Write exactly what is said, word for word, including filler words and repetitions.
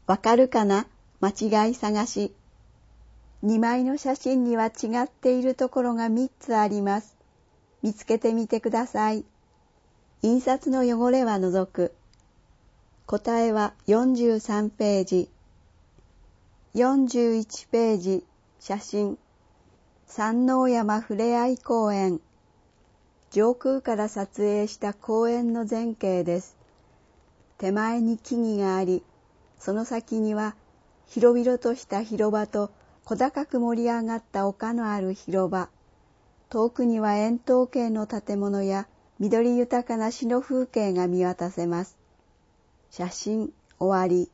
わかるかな？間違い探し。にまいの写真には違っているところがみっつあります。見つけてみてください。印刷の汚れは除く。答えはよんじゅうさんページ。よんじゅういちページ、写真。山王山ふれあい公園。上空から撮影した公園の全景です。手前に木々があり、その先には広々とした広場と小高く盛り上がった丘のある広場。遠くには円筒形の建物や緑豊かな詩の風景が見渡せます。写真終わり。